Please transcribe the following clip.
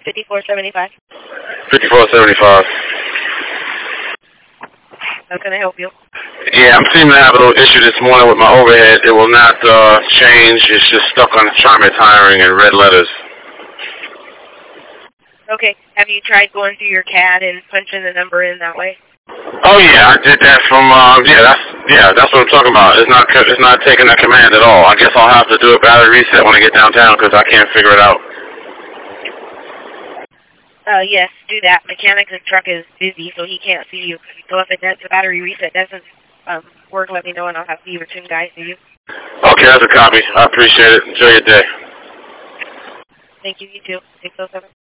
5475. 5475. How can I help you? Yeah, I'm seeming to have a little issue this morning with my overhead. It will not change. It's just stuck on Charmit Hiring in red letters. Okay. Have you tried going through your CAD and punching the number in that way? Oh yeah, I did that from that's what I'm talking about. It's not taking that command at all. I guess I'll have to do a battery reset when I get downtown because I can't figure it out. Yes, do that. Mechanic's truck is busy, so he can't see you. So if the battery reset doesn't work, let me know and I'll have the return guy see you. Okay, that's a copy. I appreciate it. Enjoy your day. Thank you. You too. 607.